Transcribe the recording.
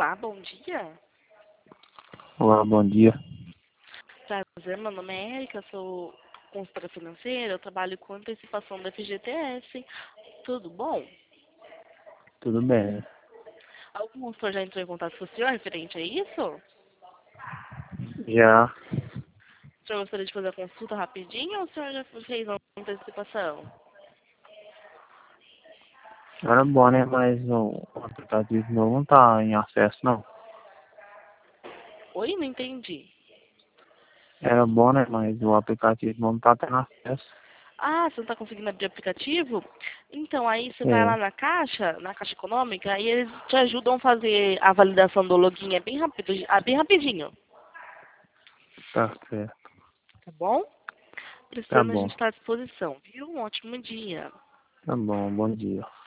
Olá, bom dia. Olá, bom dia. Prazer, meu nome é Erika, sou consultora financeira, eu trabalho com antecipação da FGTS. Tudo bom? Tudo bem? Algum consultor já entrou em contato com o senhor referente a isso? Já O senhor gostaria de fazer a consulta rapidinho ou o senhor já fez uma antecipação? era bom, né? Mas o aplicativo não tá em acesso, não. Oi, não entendi. Era bom, né? Mas o aplicativo não tá tendo acesso. Ah, você não está conseguindo abrir o aplicativo? Então, aí você vai lá É, na Caixa Econômica, aí eles te ajudam a fazer a validação do login, é bem rápido, bem rapidinho, tá certo. tá bom? Tá Precisando, a bom. gente está à disposição, viu? Um ótimo dia. Tá bom, bom dia.